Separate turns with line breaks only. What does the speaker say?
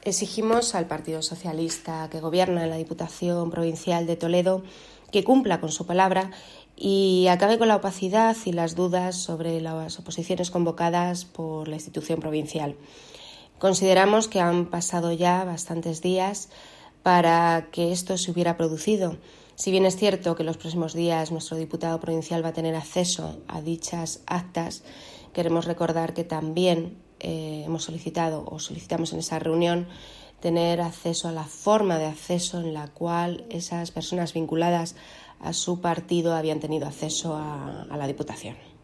Exigimos al Partido Socialista que gobierna en la Diputación Provincial de Toledo que cumpla con su palabra y acabe con la opacidad y las dudas sobre las oposiciones convocadas por la institución provincial. Consideramos que han pasado ya bastantes días para que esto se hubiera producido. Si bien es cierto que en los próximos días nuestro diputado provincial va a tener acceso a dichas actas, queremos recordar que también solicitamos en esa reunión tener acceso a la forma de acceso en la cual esas personas vinculadas a su partido habían tenido acceso a la Diputación.